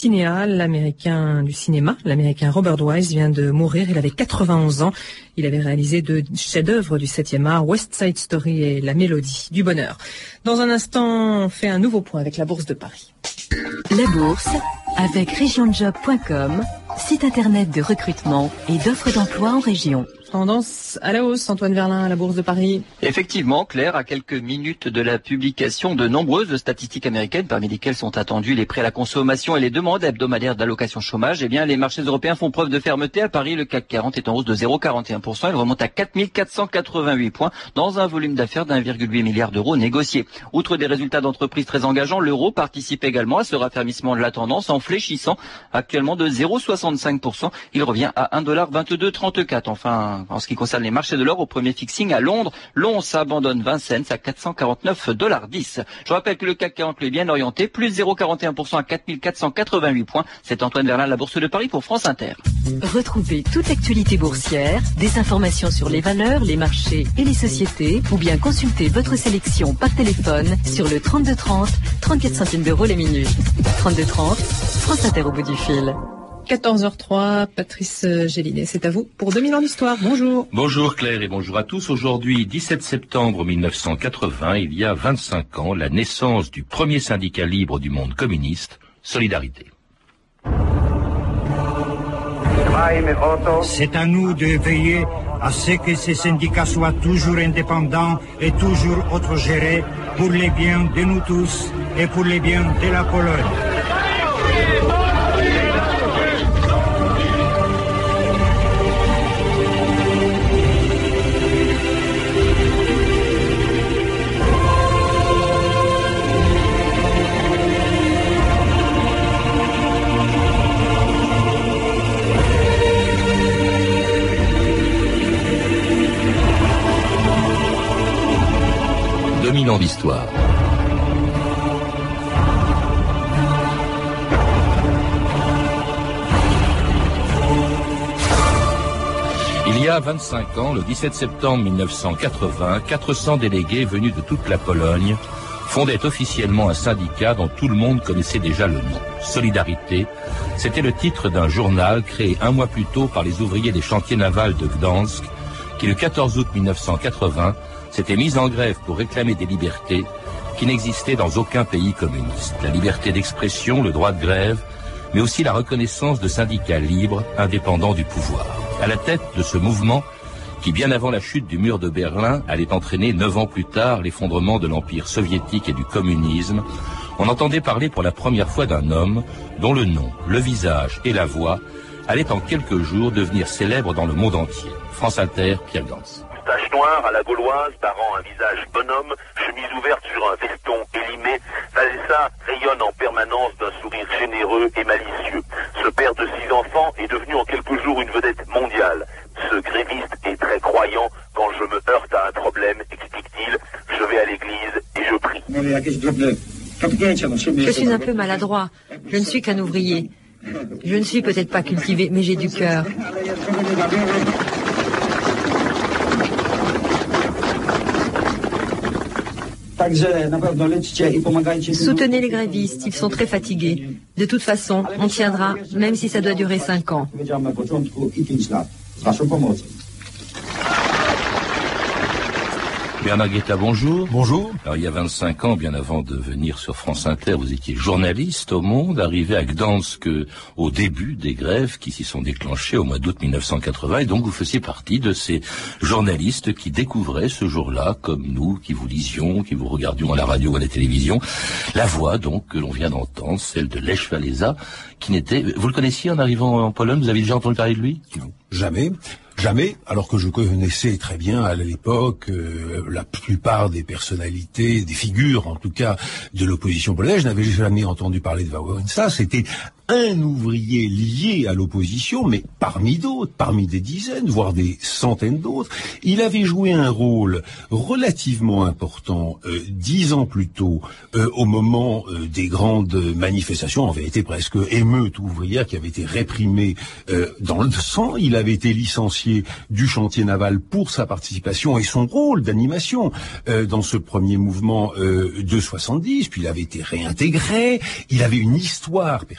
L'américain du cinéma, l'américain Robert Wise vient de mourir. Il avait 91 ans. Il avait réalisé 2 chefs-d'œuvre du 7e art, West Side Story et La Mélodie du Bonheur. Dans un instant, on fait un nouveau point avec la Bourse de Paris. La Bourse avec regionjob.com, site internet de recrutement et d'offres d'emploi en région. Tendance à la hausse, Antoine Verlin à la Bourse de Paris. Effectivement, Claire, à quelques minutes de la publication de nombreuses statistiques américaines, parmi lesquelles sont attendus les prêts à la consommation et les demandes hebdomadaires d'allocation chômage, eh bien, les marchés européens font preuve de fermeté. À Paris, le CAC 40 est en hausse de 0,41%. Il remonte à 4488 points dans un volume d'affaires d'1,8 milliard d'euros négociés. Outre des résultats d'entreprise très engageants, l'euro participe également à ce raffermissement de la tendance en fléchissant actuellement de 0,65%. Il revient à 1,2234. Enfin, en ce qui concerne les marchés de l'or, au premier fixing à Londres, l'once abandonne 20 cents à 449,10 $. Je rappelle que le CAC 40 est bien orienté, plus 0,41% à 4488 points. C'est Antoine Verlin, la Bourse de Paris pour France Inter. Retrouvez toute l'actualité boursière, des informations sur les valeurs, les marchés et les sociétés, ou bien consultez votre sélection par téléphone sur le 3230, 34 centimes d'euros les minutes. 3230, France Inter au bout du fil. 14h03, Patrice Gélinet, c'est à vous pour 2000 ans d'histoire. Bonjour. Bonjour Claire et bonjour à tous. Aujourd'hui, 17 septembre 1980, il y a 25 ans, la naissance du premier syndicat libre du monde communiste, Solidarité. C'est à nous de veiller à ce que ces syndicats soient toujours indépendants et toujours autogérés pour les biens de nous tous et pour les biens de la Pologne. Ans d'histoire. Il y a 25 ans, le 17 septembre 1980, 400 délégués venus de toute la Pologne fondaient officiellement un syndicat dont tout le monde connaissait déjà le nom. Solidarité, c'était le titre d'un journal créé un mois plus tôt par les ouvriers des chantiers navals de Gdansk, qui le 14 août 1980 s'était mise en grève pour réclamer des libertés qui n'existaient dans aucun pays communiste. La liberté d'expression, le droit de grève, mais aussi la reconnaissance de syndicats libres, indépendants du pouvoir. À la tête de ce mouvement, qui bien avant la chute du mur de Berlin allait entraîner 9 ans plus tard l'effondrement de l'empire soviétique et du communisme, on entendait parler pour la première fois d'un homme dont le nom, le visage et la voix allaient en quelques jours devenir célèbres dans le monde entier. France Inter, Pierre Gans. Moustache noire à la gauloise, parant un visage bonhomme, chemise ouverte sur un veston élimé, Valessa rayonne en permanence d'un sourire généreux et malicieux. Ce père de 6 enfants est devenu en quelques jours une vedette mondiale. Ce gréviste est très croyant. Quand je me heurte à un problème, explique-t-il, je vais à l'église et je prie. Je suis un peu maladroit. Je ne suis qu'un ouvrier. Je ne suis peut-être pas cultivé, mais j'ai du cœur. Soutenez les grévistes, ils sont très fatigués. De toute façon, on tiendra, même si ça doit durer 5 ans. Bernard Guetta, bonjour. Bonjour. Alors, il y a 25 ans, bien avant de venir sur France Inter, vous étiez journaliste au Monde, arrivé à Gdansk au début des grèves qui s'y sont déclenchées au mois d'août 1980, et donc vous faisiez partie de ces journalistes qui découvraient ce jour-là, comme nous, qui vous lisions, qui vous regardions à la radio ou à la télévision, la voix donc que l'on vient d'entendre, celle de Lech Walesa, qui n'était... Vous le connaissiez en arrivant en Pologne? Vous avez déjà entendu parler de lui? Non, jamais. Jamais, alors que je connaissais très bien à l'époque la plupart des personnalités, des figures en tout cas de l'opposition polonaise. Je n'avais jamais entendu parler de Wałęsa. C'était un ouvrier lié à l'opposition, mais parmi d'autres, parmi des dizaines, voire des centaines d'autres. Il avait joué un rôle relativement important 10 ans plus tôt, au moment des grandes manifestations, en vérité presque émeutes ouvrières qui avaient été réprimées dans le sang. Il avait été licencié du chantier naval pour sa participation et son rôle d'animation dans ce premier mouvement de 70, puis il avait été réintégré. Il avait une histoire personnelle.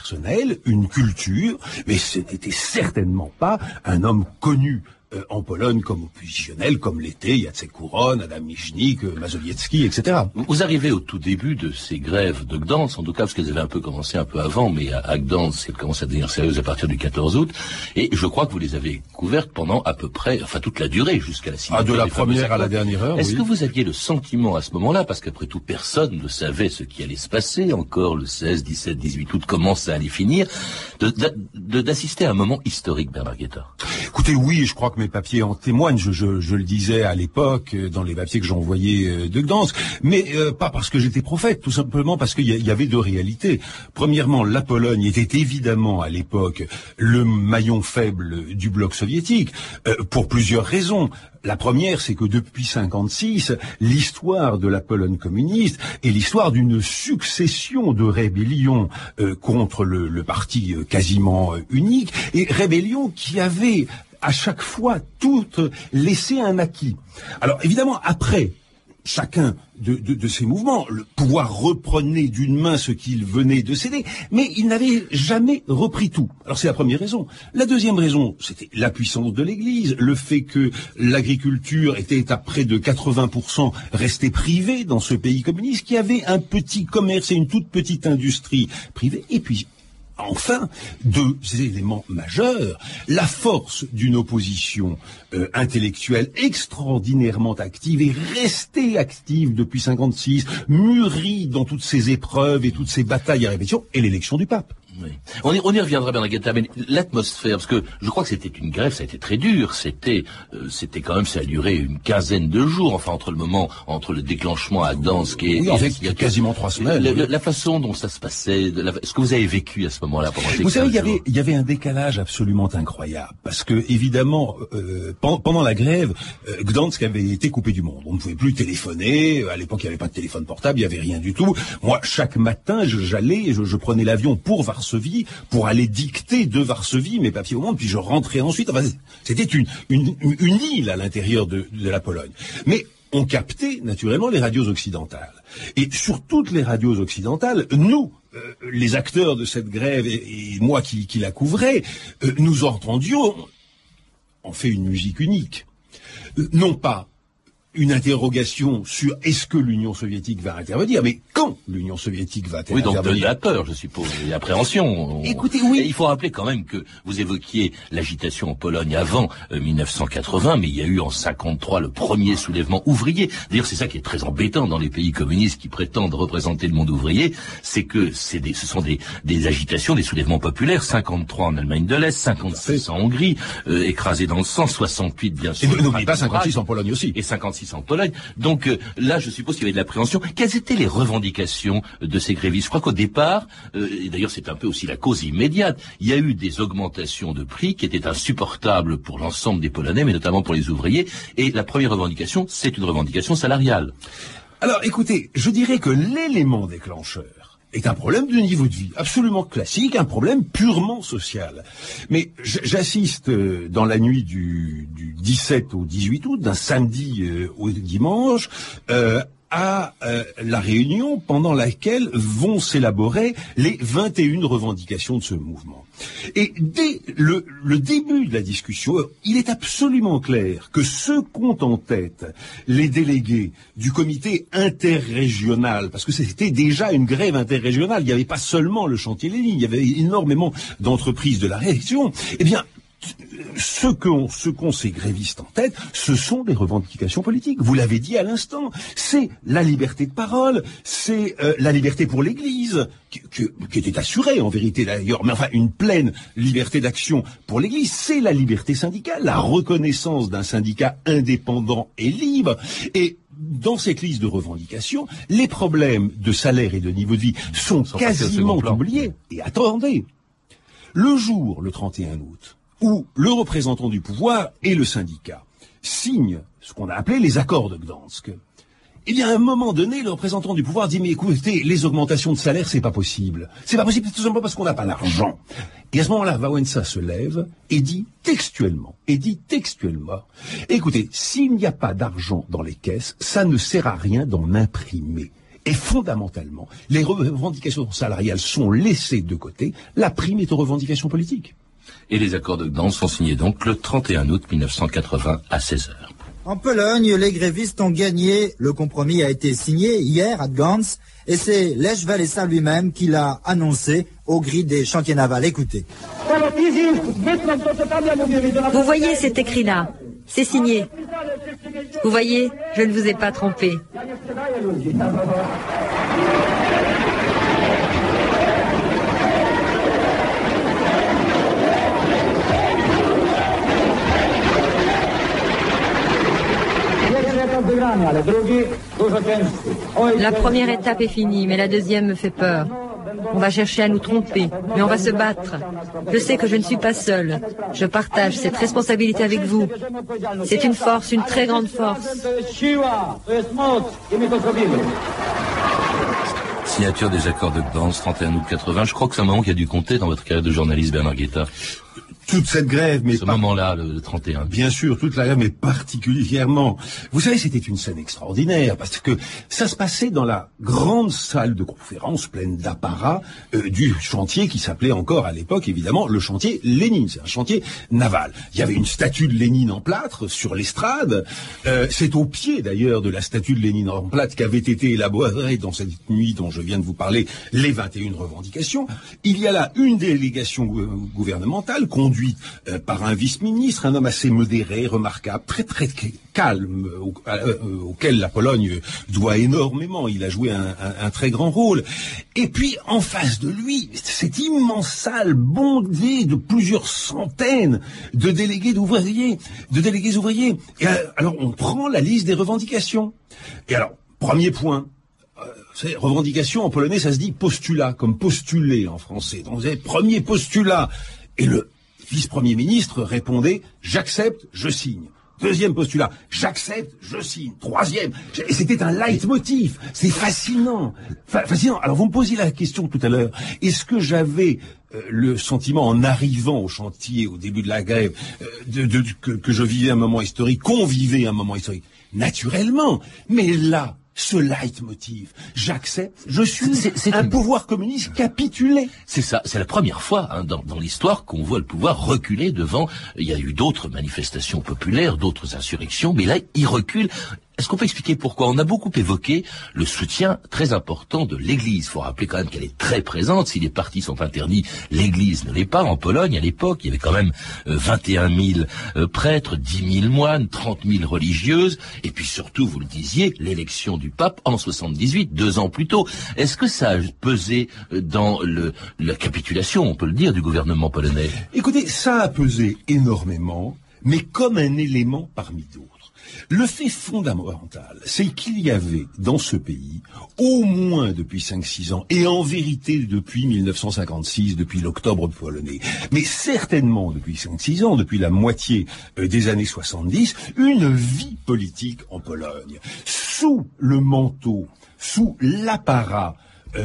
intellectuel, une culture, mais ce n'était certainement pas un homme connu en Pologne comme oppositionnel, comme l'étaient Jacek Kuron, Adam Michnik, Mazowiecki, etc. Vous arrivez au tout début de ces grèves de Gdansk, en tout cas parce qu'elles avaient un peu commencé un peu avant, mais à Gdansk, elles commencent à devenir sérieuses à partir du 14 août, et je crois que vous les avez couvertes pendant à peu près, enfin toute la durée, jusqu'à la signature. De la première à la dernière heure, Est-ce que vous aviez le sentiment à ce moment-là, parce qu'après tout personne ne savait ce qui allait se passer, encore le 16, 17, 18 août, comment ça allait finir, d'assister à un moment historique, Bernard Guetta? Écoutez, oui, je crois que mes papiers en témoignent, je le disais à l'époque, dans les papiers que j'envoyais de Gdansk, mais pas parce que j'étais prophète, tout simplement parce qu'il y avait deux réalités. Premièrement, la Pologne était évidemment à l'époque le maillon faible du bloc soviétique, pour plusieurs raisons. La première, c'est que depuis 56, l'histoire de la Pologne communiste est l'histoire d'une succession de rébellions contre le parti quasiment unique, et rébellions qui avaient à chaque fois toutes laissé un acquis. Alors évidemment, après chacun de ces mouvements, le pouvoir reprenait d'une main ce qu'il venait de céder, mais il n'avait jamais repris tout. Alors c'est la première raison. La deuxième raison, c'était la puissance de l'Église, le fait que l'agriculture était à près de 80% restée privée dans ce pays communiste, qui avait un petit commerce et une toute petite industrie privée, et puis enfin, deux éléments majeurs, la force d'une opposition intellectuelle extraordinairement active et restée active depuis 56, mûrie dans toutes ces épreuves et toutes ces batailles à répétition, et l'élection du pape. Oui. On y reviendra, Bernard Guetta, mais l'atmosphère, parce que je crois que c'était une grève, ça a été très dur, c'était quand même, ça a duré une quinzaine de jours, enfin entre le déclenchement à Gdansk et... Oui, en fait, il y a quasiment 3 semaines. La façon dont ça se passait, ce que vous avez vécu à ce moment-là pendant ces 15 jours. Vous savez, il y avait un décalage absolument incroyable, parce que évidemment, pendant la grève, Gdansk avait été coupé du monde. On ne pouvait plus téléphoner, à l'époque il n'y avait pas de téléphone portable, il n'y avait rien du tout. Moi, chaque matin, je prenais l'avion pour Varsovie, pour aller dicter de Varsovie mes papiers au monde, puis je rentrais ensuite. Enfin, c'était une île à l'intérieur de la Pologne. Mais on captait naturellement les radios occidentales. Et sur toutes les radios occidentales, nous, les acteurs de cette grève, et moi qui la couvrais, nous entendions, on fait une musique unique. Non pas une interrogation sur est-ce que l'Union soviétique va intervenir, mais quand l'Union soviétique va intervenir. Oui, donc de la peur, je suppose, et l'appréhension. Écoutez, oui. Et il faut rappeler quand même que vous évoquiez l'agitation en Pologne avant 1980, mais il y a eu en 53 le premier soulèvement ouvrier. D'ailleurs, c'est ça qui est très embêtant dans les pays communistes qui prétendent représenter le monde ouvrier, c'est que ce sont des agitations, des soulèvements populaires. 53 en Allemagne de l'Est, 56 en Hongrie, écrasés dans le sang, 68 bien sûr. Et n'oubliez pas 56 en Pologne aussi. Et 56 en Pologne. Donc là, je suppose qu'il y avait de l'appréhension. Quelles étaient les revendications de ces grévistes? Je crois qu'au départ, et d'ailleurs c'est un peu aussi la cause immédiate, il y a eu des augmentations de prix qui étaient insupportables pour l'ensemble des Polonais, mais notamment pour les ouvriers. Et la première revendication, c'est une revendication salariale. Alors écoutez, je dirais que l'élément déclencheur est un problème de niveau de vie, absolument classique, un problème purement social. Mais j'assiste dans la nuit du 17 au 18 août, d'un samedi au dimanche, à la réunion pendant laquelle vont s'élaborer les 21 revendications de ce mouvement. Et dès le début de la discussion, il est absolument clair que ce qu'ont en tête les délégués du comité interrégional, parce que c'était déjà une grève interrégionale, il n'y avait pas seulement le chantier Lénine, il y avait énormément d'entreprises de la région, eh bien, ce qu'ont ces grévistes en tête, ce sont des revendications politiques. Vous l'avez dit à l'instant, c'est la liberté de parole, c'est la liberté pour l'Église, qui était assurée en vérité d'ailleurs, mais enfin une pleine liberté d'action pour l'Église, c'est la liberté syndicale, la reconnaissance d'un syndicat indépendant et libre, et dans cette liste de revendications, les problèmes de salaire et de niveau de vie sont quasiment oubliés. Et attendez, le jour, le 31 août, où le représentant du pouvoir et le syndicat signent ce qu'on a appelé les accords de Gdansk, eh bien, à un moment donné, le représentant du pouvoir dit, mais écoutez, les augmentations de salaire, c'est pas possible. C'est pas possible tout simplement parce qu'on n'a pas l'argent. Et à ce moment-là, Wałęsa se lève et dit textuellement, écoutez, s'il n'y a pas d'argent dans les caisses, ça ne sert à rien d'en imprimer. Et fondamentalement, les revendications salariales sont laissées de côté. La prime est aux revendications politiques. Et les accords de Gdansk sont signés donc le 31 août 1980 à 16h. En Pologne, les grévistes ont gagné. Le compromis a été signé hier à Gdansk et c'est Lech Walesa lui-même qui l'a annoncé aux grilles des chantiers navals. Écoutez. Vous voyez cet écrit-là, c'est signé. Vous voyez, je ne vous ai pas trompé. La première étape est finie, mais la deuxième me fait peur. On va chercher à nous tromper, mais on va se battre. Je sais que je ne suis pas seul. Je partage cette responsabilité avec vous. C'est une force, une très grande force. Signature des accords de Gdansk, 31 août 80. Je crois que c'est un moment qui a dû compter dans votre carrière de journaliste, Bernard Guetta. Toute cette grève, mais ce moment-là, le 31. Bien sûr, toute la grève, mais particulièrement. Vous savez, c'était une scène extraordinaire, parce que ça se passait dans la grande salle de conférence pleine d'apparat du chantier qui s'appelait encore à l'époque, évidemment, le chantier Lénine. C'est un chantier naval. Il y avait une statue de Lénine en plâtre sur l'estrade. C'est au pied, d'ailleurs, de la statue de Lénine en plâtre qu'avaient été élaborées dans cette nuit dont je viens de vous parler les 21 revendications. Il y a là une délégation gouvernementale conduite par un vice-ministre, un homme assez modéré, remarquable, très très calme, auquel la Pologne doit énormément. Il a joué un très grand rôle. Et puis, en face de lui, cette immense salle bondée de plusieurs centaines de délégués ouvriers. Et alors, on prend la liste des revendications. Et alors, premier point. Revendication en polonais, ça se dit postulat, comme postuler en français. Donc, vous avez premier postulat. Et le vice-premier ministre répondait « J'accepte, je signe ». Deuxième postulat, j'accepte, je signe. Troisième, et c'était un leitmotiv. C'est fascinant. Fascinant. Alors vous me posiez la question tout à l'heure. Est-ce que j'avais le sentiment en arrivant au chantier au début de la grève que je vivais un moment historique, qu'on vivait un moment historique? Naturellement. Mais là, ce leitmotiv, j'accepte, je suis un pouvoir communiste capitulé. C'est ça, c'est la première fois dans l'histoire qu'on voit le pouvoir reculer devant. Il y a eu d'autres manifestations populaires, d'autres insurrections, mais là, il recule. Est-ce qu'on peut expliquer pourquoi? On a beaucoup évoqué le soutien très important de l'Église. Il faut rappeler quand même qu'elle est très présente. Si les partis sont interdits, l'Église ne l'est pas. En Pologne, à l'époque, il y avait quand même 21 000 prêtres, 10 000 moines, 30 000 religieuses. Et puis surtout, vous le disiez, l'élection du pape en 78, 2 ans plus tôt. Est-ce que ça a pesé dans la capitulation, on peut le dire, du gouvernement polonais? Écoutez, ça a pesé énormément, mais comme un élément parmi d'autres. Le fait fondamental, c'est qu'il y avait dans ce pays, au moins depuis 5-6 ans, et en vérité depuis 1956, depuis l'octobre polonais, mais certainement depuis 5-6 ans, depuis la moitié des années 70, une vie politique en Pologne, sous le manteau, sous l'apparat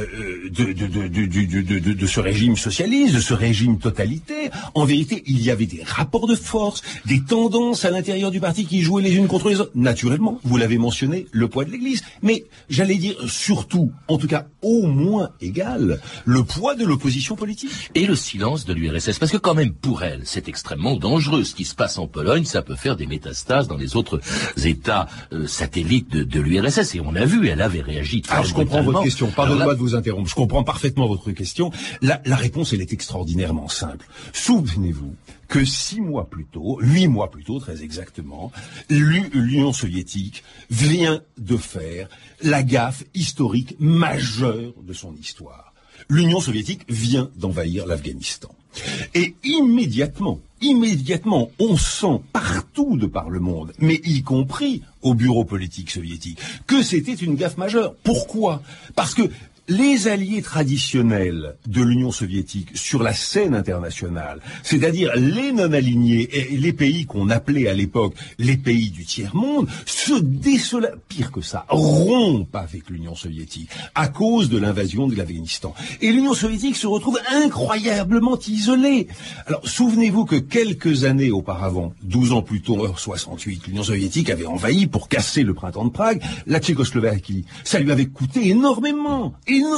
de ce régime socialiste, de ce régime totalitaire. En vérité, il y avait des rapports de force, des tendances à l'intérieur du parti qui jouaient les unes contre les autres. Naturellement, vous l'avez mentionné, le poids de l'Église. Mais, j'allais dire surtout, en tout cas au moins égal, le poids de l'opposition politique. Et le silence de l'URSS. Parce que quand même, pour elle, c'est extrêmement dangereux. Ce qui se passe en Pologne, ça peut faire des métastases dans les autres États satellites de l'URSS. Et on a vu, elle avait réagi très brutalement. Je comprends votre question. Pardonnez-moi de vous interrompre. Je comprends parfaitement votre question. La réponse, elle est extraordinairement simple. Souvenez-vous que 8 mois plus tôt, très exactement, l'Union soviétique vient de faire la gaffe historique majeure de son histoire. L'Union soviétique vient d'envahir l'Afghanistan. Et immédiatement, on sent partout de par le monde, mais y compris au bureau politique soviétique, que c'était une gaffe majeure. Pourquoi? Parce que les alliés traditionnels de l'Union soviétique sur la scène internationale, c'est-à-dire les non-alignés et les pays qu'on appelait à l'époque les pays du tiers-monde, pire que ça, rompent avec l'Union soviétique à cause de l'invasion de l'Afghanistan. Et l'Union soviétique se retrouve incroyablement isolée. Alors, souvenez-vous que quelques années auparavant, 12 ans plus tôt, 68, l'Union soviétique avait envahi pour casser le printemps de Prague la Tchécoslovaquie. Ça lui avait coûté énormément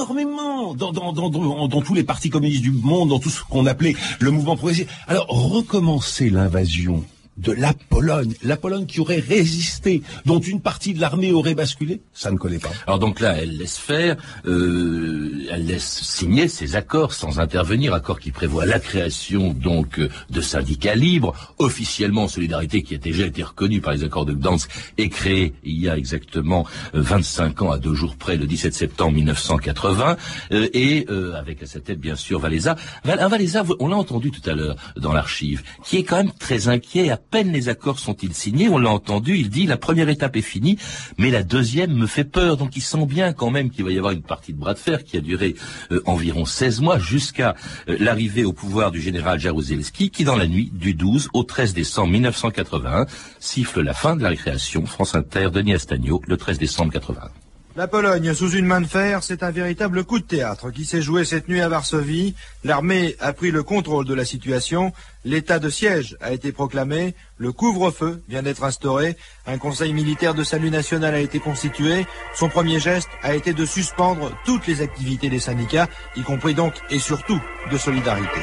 dans tous les partis communistes du monde, dans tout ce qu'on appelait le mouvement progressiste. Alors, recommencer l'invasion de la Pologne qui aurait résisté, dont une partie de l'armée aurait basculé, ça ne collait pas. Alors donc là, elle laisse faire, elle laisse signer ces accords sans intervenir, accords qui prévoient la création donc de syndicats libres, officiellement Solidarité qui a déjà été reconnue par les accords de Gdansk est créée il y a exactement 25 ans à 2 jours près, le 17 septembre 1980, et avec à sa tête bien sûr Valéza. Valéza, on l'a entendu tout à l'heure dans l'archive, qui est quand même très inquiet. À peine les accords sont-ils signés, on l'a entendu, il dit la première étape est finie, mais la deuxième me fait peur. Donc il sent bien quand même qu'il va y avoir une partie de bras de fer qui a duré environ 16 mois jusqu'à l'arrivée au pouvoir du général Jaruzelski qui dans la nuit du 12 au 13 décembre 1981 siffle la fin de la récréation. France Inter, Denis Astagnaud, le 13 décembre 81. La Pologne sous une main de fer, c'est un véritable coup de théâtre qui s'est joué cette nuit à Varsovie. L'armée a pris le contrôle de la situation, l'état de siège a été proclamé, le couvre-feu vient d'être instauré, un conseil militaire de salut national a été constitué. Son premier geste a été de suspendre toutes les activités des syndicats, y compris donc et surtout de Solidarité.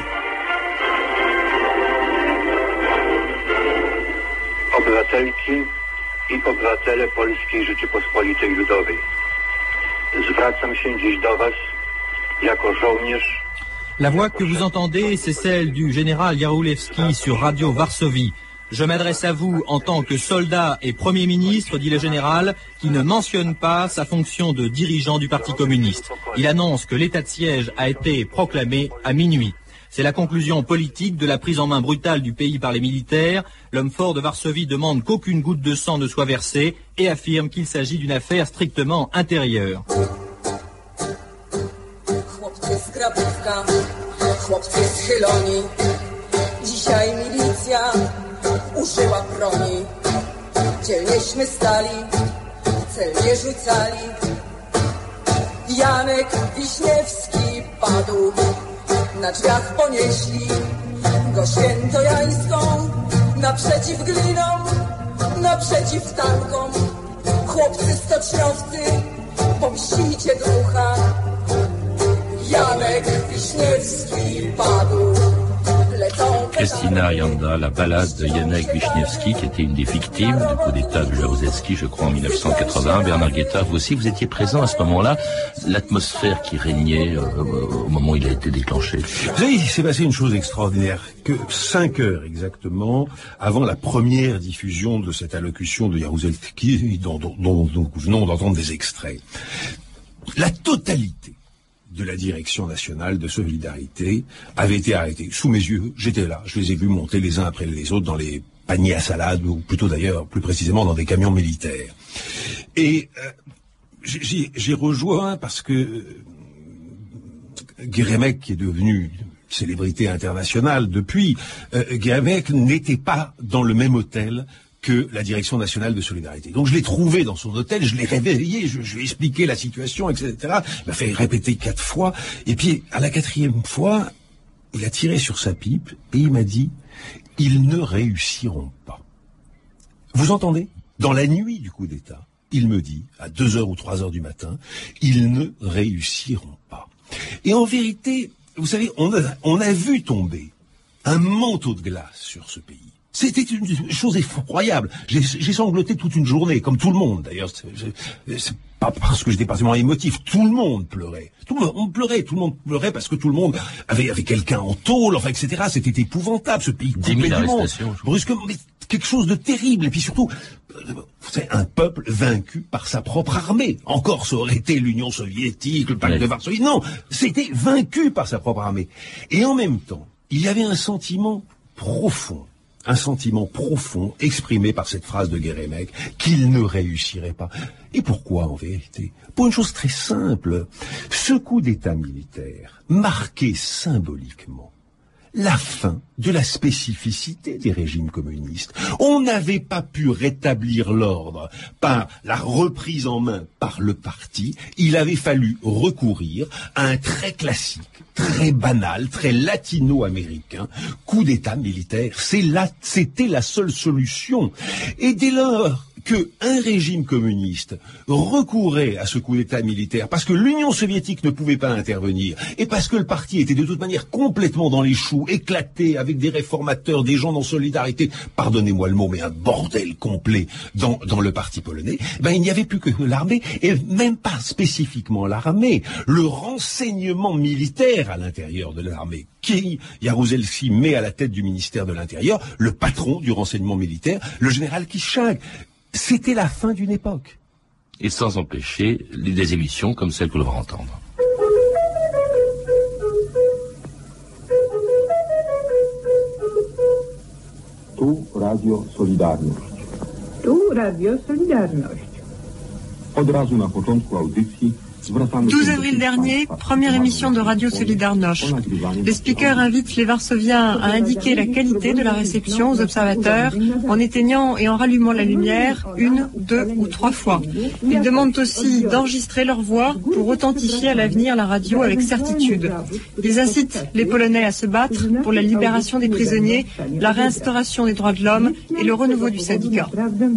Obywatelki i obywatele Polskiej Rzeczypospolitej Ludowej. Zwracam się dziś do was jako żołnierz. La voix que vous entendez, c'est celle du général Jaruzelski sur Radio Varsovie. Je m'adresse à vous en tant que soldat et Premier ministre, dit le général, qui ne mentionne pas sa fonction de dirigeant du Parti communiste. Il annonce que l'état de siège a été proclamé à minuit. C'est la conclusion politique de la prise en main brutale du pays par les militaires. L'homme fort de Varsovie demande qu'aucune goutte de sang ne soit versée et affirme qu'il s'agit d'une affaire strictement intérieure. Janek Wiśniewski padł, na drzwiach ponieśli go świętojańską, naprzeciw glinom, naprzeciw tankom. Chłopcy stoczniowcy, pomścicie drucha. Janek Wiśniewski padł. Kristina Yanda, la ballade de Janek Wiśniewski, qui était une des victimes du coup d'État de Jaruzelski, je crois, en 1981. Bernard Guetta, vous aussi, vous étiez présent à ce moment-là. L'atmosphère qui régnait au moment où il a été déclenché. Vous savez, il s'est passé une chose extraordinaire, que 5 heures exactement avant la première diffusion de cette allocution de Jaruzelski, dont nous venons d'entendre des extraits, la totalité de la direction nationale de Solidarité avait été arrêtée. Sous mes yeux, j'étais là. Je les ai vus monter les uns après les autres dans les paniers à salade, ou plutôt d'ailleurs, plus précisément, dans des camions militaires. Et j'ai rejoint parce que Geremek, qui est devenu célébrité internationale depuis, Geremek n'était pas dans le même hôtel que la direction nationale de Solidarité. Donc je l'ai trouvé dans son hôtel, je l'ai réveillé, je lui ai expliqué la situation, etc. Il m'a fait répéter 4 fois, et puis à la 4e fois, il a tiré sur sa pipe, et il m'a dit, ils ne réussiront pas. Vous entendez? Dans la nuit du coup d'État, il me dit, à 2h ou 3h du matin, ils ne réussiront pas. Et en vérité, vous savez, on a vu tomber un manteau de glace sur ce pays. C'était une chose effroyable. J'ai sangloté toute une journée, comme tout le monde d'ailleurs. C'est pas parce que j'étais particulièrement émotif. Tout le monde pleurait. Tout le monde pleurait parce que tout le monde avait quelqu'un en tôle, enfin, etc. C'était épouvantable, ce pays coupé du monde. Brusquement, mais quelque chose de terrible. Et puis surtout, vous savez, un peuple vaincu par sa propre armée. Encore, ça aurait été l'Union soviétique, le pacte de Varsovie. Non, c'était vaincu par sa propre armée. Et en même temps, il y avait un sentiment profond, un sentiment profond exprimé par cette phrase de Guérémec qu'il ne réussirait pas. Et pourquoi en vérité? Pour une chose très simple, ce coup d'État militaire marquait symboliquement la fin de la spécificité des régimes communistes. On n'avait pas pu rétablir l'ordre par la reprise en main par le parti. Il avait fallu recourir à un très classique, très banal, très latino-américain coup d'État militaire. C'était la seule solution. Et dès lors qu'un régime communiste recourait à ce coup d'État militaire parce que l'Union soviétique ne pouvait pas intervenir et parce que le parti était de toute manière complètement dans les choux, éclaté avec des réformateurs, des gens dans Solidarité, pardonnez-moi le mot, mais un bordel complet dans le parti polonais, il n'y avait plus que l'armée, et même pas spécifiquement l'armée, le renseignement militaire à l'intérieur de l'armée, qui Jaruzelski met à la tête du ministère de l'Intérieur, le patron du renseignement militaire, le général Kiszczak. C'était la fin d'une époque. Et sans empêcher des émissions comme celle que l'on va entendre. Tu Radio Solidarność. Tu Radio Solidarność. Od razu na początku audycji 12 avril dernier, première émission de Radio Solidarność. Le speaker invite les Varsoviens à indiquer la qualité de la réception aux observateurs en éteignant et en rallumant la lumière 1, 2 ou 3 fois. Il demande aussi d'enregistrer leur voix pour authentifier à l'avenir la radio avec certitude. Ils incitent les Polonais à se battre pour la libération des prisonniers, la réinstauration des droits de l'homme et le renouveau du syndicat.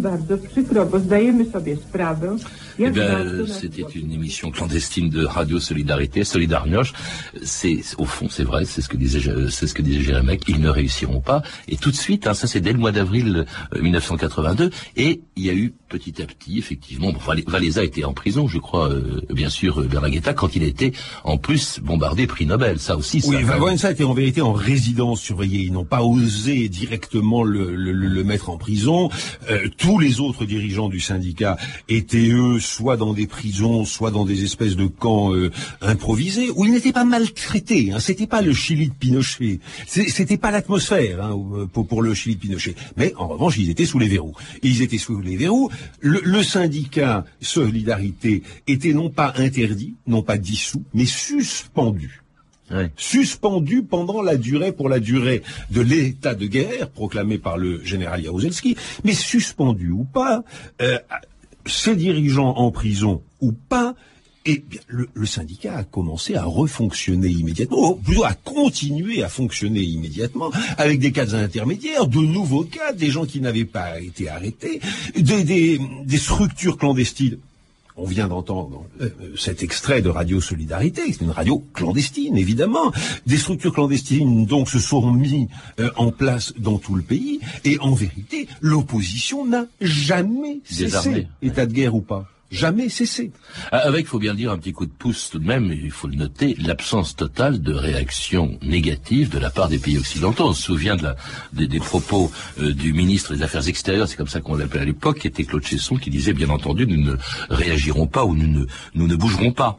Eh bien, c'était une émission clandestine de Radio Solidarité, Solidarność. Au fond, c'est vrai, c'est ce que disait Guérémec, ils ne réussiront pas. Et tout de suite, ça c'est dès le mois d'avril 1982, et il y a eu petit à petit, effectivement, Valéza était en prison, je crois, bien sûr, Bernard Guetta, quand il était en plus bombardé prix Nobel, ça aussi. Oui, Wałęsa était en vérité en résidence surveillée, ils n'ont pas osé directement le mettre en prison. Tous les autres dirigeants du syndicat étaient eux soit dans des prisons, soit dans des espèces de camps improvisés, où ils n'étaient pas maltraités. C'était pas le Chili de Pinochet. C'était pas l'atmosphère pour le Chili de Pinochet. Mais en revanche, ils étaient sous les verrous. Ils étaient sous les verrous. Le syndicat Solidarité était non pas interdit, non pas dissous, mais suspendu. Ouais. Suspendu pour la durée de l'état de guerre proclamé par le général Jaruzelski, mais suspendu ou pas, ces dirigeants en prison ou pas, et bien, le syndicat a commencé à refonctionner immédiatement, ou plutôt à continuer à fonctionner immédiatement, avec des cadres intermédiaires, de nouveaux cadres, des gens qui n'avaient pas été arrêtés, des structures clandestines. On vient d'entendre cet extrait de Radio Solidarité, c'est une radio clandestine, évidemment. Des structures clandestines, donc, se sont mis en place dans tout le pays, et en vérité, l'opposition n'a jamais cessé, état de guerre ou pas. Jamais cessé. Avec, il faut bien dire, un petit coup de pouce tout de même, il faut le noter, l'absence totale de réaction négative de la part des pays occidentaux. On se souvient des propos du ministre des Affaires extérieures, c'est comme ça qu'on l'appelait à l'époque, qui était Claude Chesson, qui disait, bien entendu, nous ne réagirons pas ou nous ne bougerons pas.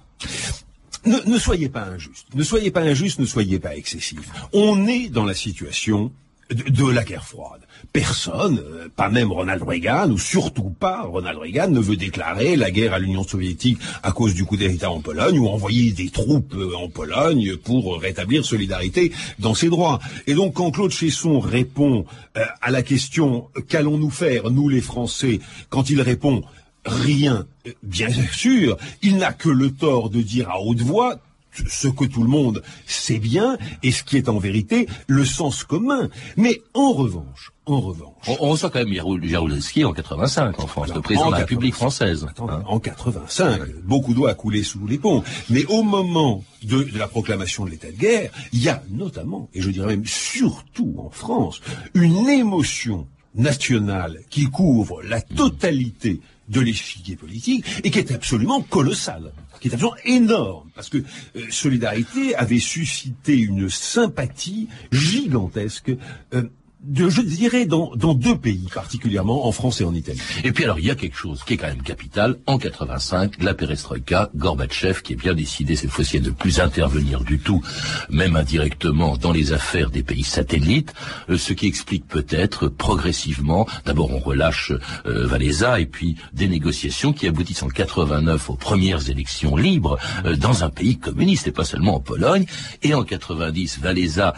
Ne soyez pas injuste. Ne soyez pas injuste, ne soyez pas excessif. On est dans la situation de la guerre froide. Personne, pas même Ronald Reagan, ou surtout pas Ronald Reagan, ne veut déclarer la guerre à l'Union soviétique à cause du coup d'État en Pologne, ou envoyer des troupes en Pologne pour rétablir Solidarité dans ses droits. Et donc quand Claude Chesson répond à la question « Qu'allons-nous faire, nous les Français ?» quand il répond « Rien », bien sûr, il n'a que le tort de dire à haute voix ce que tout le monde sait bien, et ce qui est en vérité le sens commun. Mais en revanche... On reçoit quand même Jaruzelski en 85 en France, le président de la République française. En 85, beaucoup d'eau a coulé sous les ponts. Mais au moment de la proclamation de l'état de guerre, il y a notamment, et je dirais même surtout en France, une émotion nationale qui couvre la totalité de l'échiquier politique et qui est absolument colossale, qui est absolument énorme, parce que Solidarité avait suscité une sympathie gigantesque je dirais dans deux pays particulièrement, en France et en Italie. Et puis alors il y a quelque chose qui est quand même capital. En 85, la perestroïka, Gorbatchev qui est bien décidé cette fois-ci à ne plus intervenir du tout, même indirectement, dans les affaires des pays satellites, ce qui explique peut-être progressivement, d'abord on relâche Wałęsa et puis des négociations qui aboutissent en 89 aux premières élections libres dans un pays communiste et pas seulement en Pologne. Et en 90, Wałęsa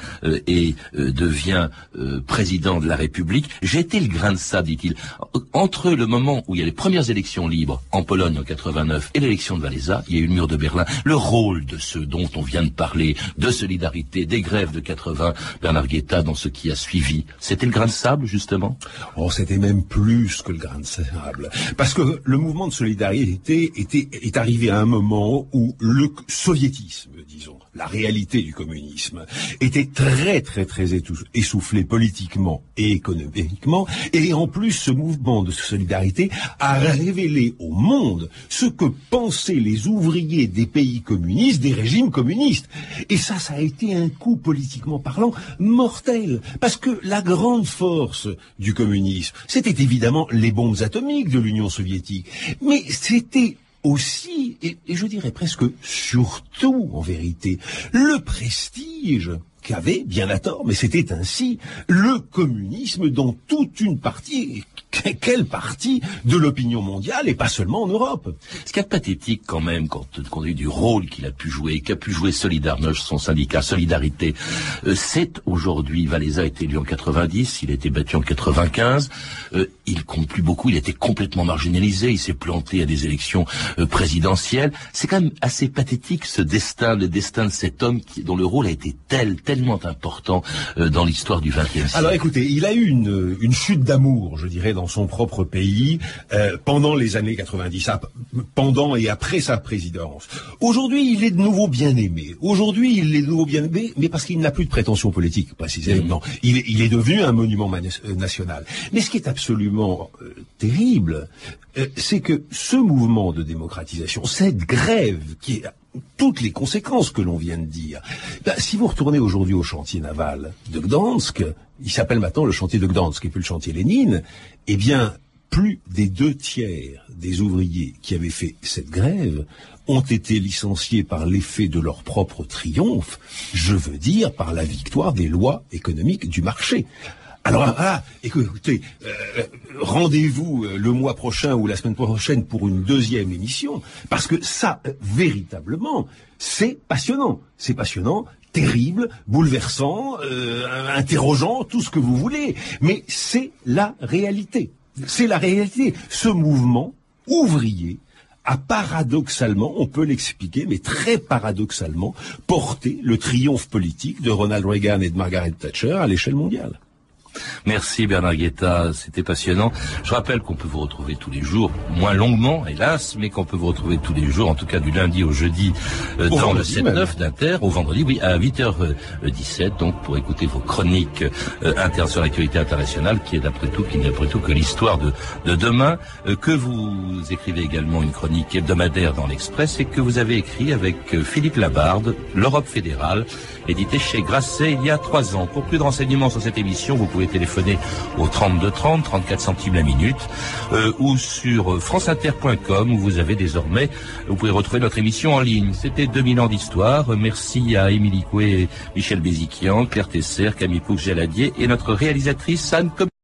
devient président de la République. J'ai été le grain de sable, dit-il. Entre le moment où il y a les premières élections libres en Pologne en 89 et l'élection de Wałęsa, il y a eu le mur de Berlin. Le rôle de ceux dont on vient de parler, de solidarité, des grèves de 80, Bernard Guetta, dans ce qui a suivi, c'était le grain de sable, justement? Oh, c'était même plus que le grain de sable. Parce que le mouvement de solidarité est arrivé à un moment où le soviétisme, disons, la réalité du communisme, était très essoufflé politiquement et économiquement, et en plus ce mouvement de solidarité a révélé au monde ce que pensaient les ouvriers des pays communistes, des régimes communistes. Et ça a été un coup politiquement parlant mortel, parce que la grande force du communisme, c'était évidemment les bombes atomiques de l'Union soviétique, mais c'était aussi, et je dirais presque surtout en vérité, le prestige qu'avait, bien à tort, mais c'était ainsi, le communisme dans toute une partie, quelle partie de l'opinion mondiale, et pas seulement en Europe. Ce qui est pathétique quand même, quand on dit du rôle qu'il a pu jouer, qu'a pu jouer Solidarność, son syndicat Solidarité, c'est aujourd'hui, Wałęsa a été élu en 90, il a été battu en 95, il compte plus beaucoup, il a été complètement marginalisé, il s'est planté à des élections présidentielles. C'est quand même assez pathétique ce destin, le destin de cet homme dont le rôle a été tellement important dans l'histoire du XXe siècle. Alors écoutez, il a eu une chute d'amour, je dirais, dans son propre pays pendant les années 90, pendant et après sa présidence. Aujourd'hui, il est de nouveau bien aimé. Mais parce qu'il n'a plus de prétention politique, précisément. Il est devenu un monument national. Mais ce qui est absolument terrible, c'est que ce mouvement de démocratisation, cette grève qui est toutes les conséquences que l'on vient de dire. Si vous retournez aujourd'hui au chantier naval de Gdansk, il s'appelle maintenant le chantier de Gdansk et plus le chantier Lénine, eh bien, plus des 2/3 des ouvriers qui avaient fait cette grève ont été licenciés par l'effet de leur propre triomphe, je veux dire par la victoire des lois économiques du marché. Alors écoutez, rendez-vous le mois prochain ou la semaine prochaine pour une deuxième émission, parce que ça, véritablement, c'est passionnant. C'est passionnant, terrible, bouleversant, interrogeant, tout ce que vous voulez. Mais c'est la réalité. C'est la réalité. Ce mouvement ouvrier a paradoxalement, on peut l'expliquer, mais très paradoxalement, porté le triomphe politique de Ronald Reagan et de Margaret Thatcher à l'échelle mondiale. Merci Bernard Guetta, c'était passionnant. Je rappelle qu'on peut vous retrouver tous les jours, moins longuement hélas, mais qu'on peut vous retrouver tous les jours, en tout cas du lundi au jeudi, dans le 7-9 d'Inter, au vendredi, oui, à 8h17, donc pour écouter vos chroniques sur l'actualité internationale, qui n'est après tout que l'histoire de demain, que vous écrivez également une chronique hebdomadaire dans l'Express et que vous avez écrit avec Philippe Labarde, l'Europe fédérale, édité chez Grasset il y a 3 ans. Pour plus de renseignements sur cette émission, vous pouvez téléphoner au 32 30, 34 centimes la minute, ou sur franceinter.com où vous pouvez retrouver notre émission en ligne. C'était 2000 ans d'histoire. Merci à Émilie Coué, Michel Béziquian, Claire Tesser, Camille Poux-Geladier et notre réalisatrice Anne